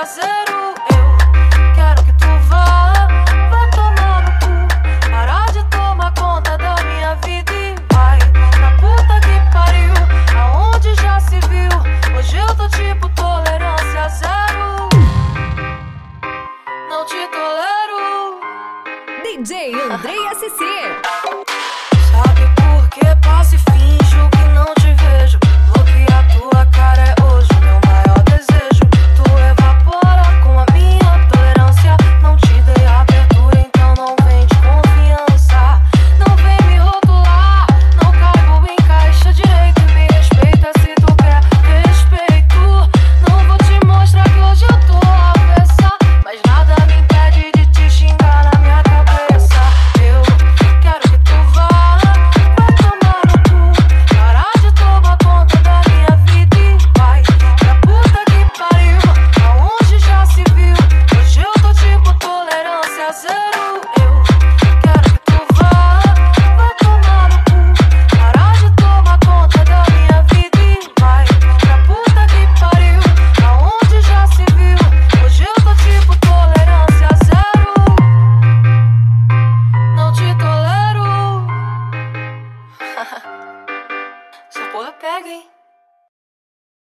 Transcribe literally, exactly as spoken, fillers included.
zero. Eu quero que tu vá, vai tomar no cu. Parar de tomar conta da minha vida e vai pra puta que pariu, aonde já se viu. Hoje eu tô tipo tolerância zero. Não te tolero. D J Andrei S C. Sabe por que passo e finjo que não te vejo? Bloquear tua cara é hoje meu maior desejo. Tu evapora com a minha tolerância. Não te dei abertura, então não vem de confiança. Não vem me rotular, não caibo em caixa direito. Me respeita se tu quer respeito. Não vou te mostrar que hoje eu tô avessa, mas nada me impede de te xingar na minha cabeça. Eu quero que tu vá, vai tomar no cu. Parar de tomar conta da minha vida e vai pra puta que pariu, aonde já se viu. Hoje eu tô tipo tolerância zero. Eu quero que tu vá, vai tomar no cu. Parar de tomar conta da minha vida e vai pra puta que pariu, aonde já se viu. Hoje eu tô tipo tolerância zero. Não te tolero. Essa porra pega, hein?